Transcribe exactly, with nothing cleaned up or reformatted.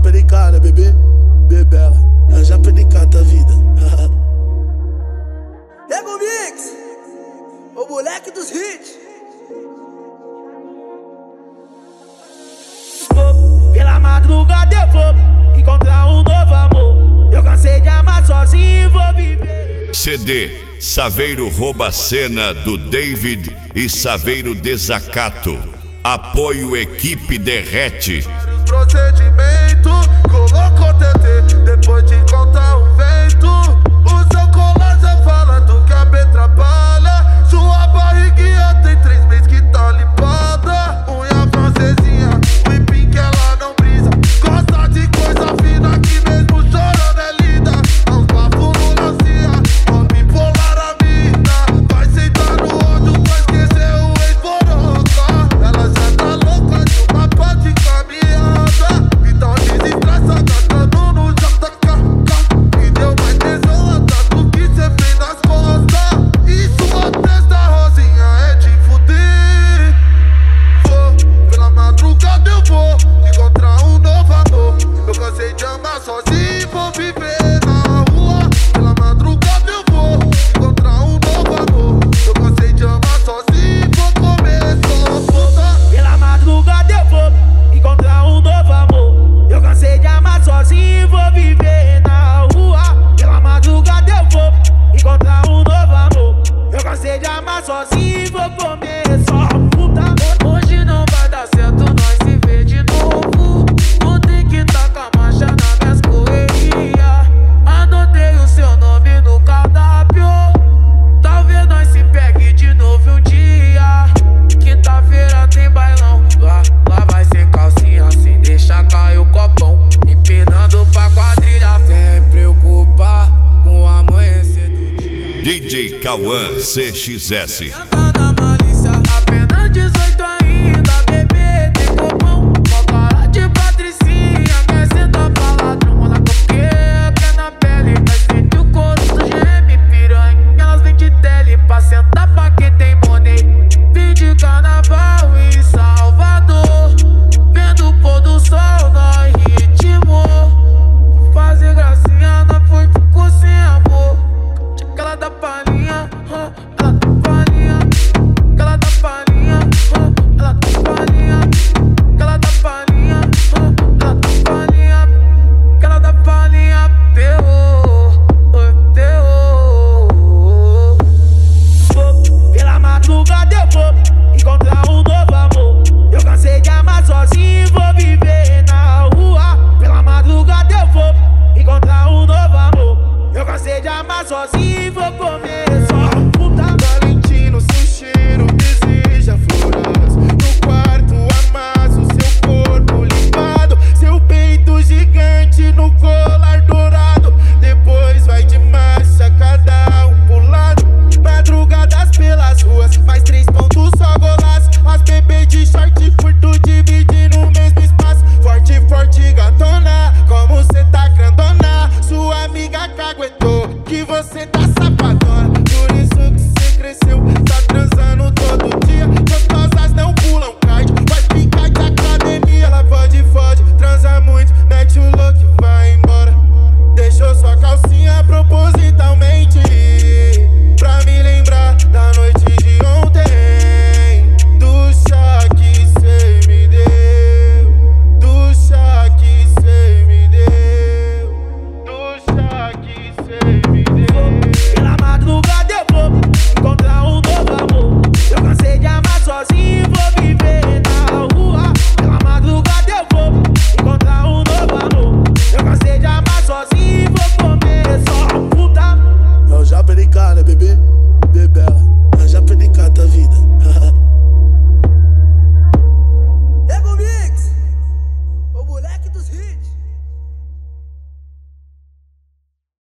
pericar, né, bebê? Bebela, já pericar tua vida. Nego Mix, o moleque dos hits. Pela madrugada eu vou encontrar um novo amor. Eu cansei de amar sozinho e vou viver. C D Saveiro Rouba Cena do David e Saveiro Desacato. Apoio Equipe Derrete. Procedimento, colocou T T depois de contar o vento. O seu colar já fala do que a B atrapalha. Sua barriguinha tem três meses que tá limpada. Unha francesinha, whipping que ela não brisa. Gosta de coisa fina que mesmo chorando é linda. Aos bafos no lancia, ó bipolar a mina. Vai sentar no ódio pra esquecer o ex-boroca. Ela já tá louca de uma pá de caminhada. Então desestressa, tratando no J K K. E deu mais tesão atrás do que cê fez nas costas. E sua testa rosinha é de fuder. Vou, pela madrugada eu vou encontrar um novo amor. Eu cansei de amar sozinho, vou viver na rua. Pela madrugada eu vou encontrar um novo amor. Eu cansei de amar sozinho, vou comer só puta. Pela madrugada eu vou encontrar um novo amor. Eu cansei de amar sozinho e vou viver na rua. Pela madrugada eu vou encontrar um novo amor. Eu cansei de amar sozinho e vou comer só puta. Hoje não vai dar certo nós se ver de novo. Vou ter que tacar marcha nas minhas correrias. Anotei o seu nome no cardápio. Talvez nós se pegue de novo um dia. Quinta-feira tem bailão. Lá, lá vai ser calcinha sem deixar cair o copão. Empinando pra quadrilha sem preocupar com o amanhecer do dia. D J Cauã C X S.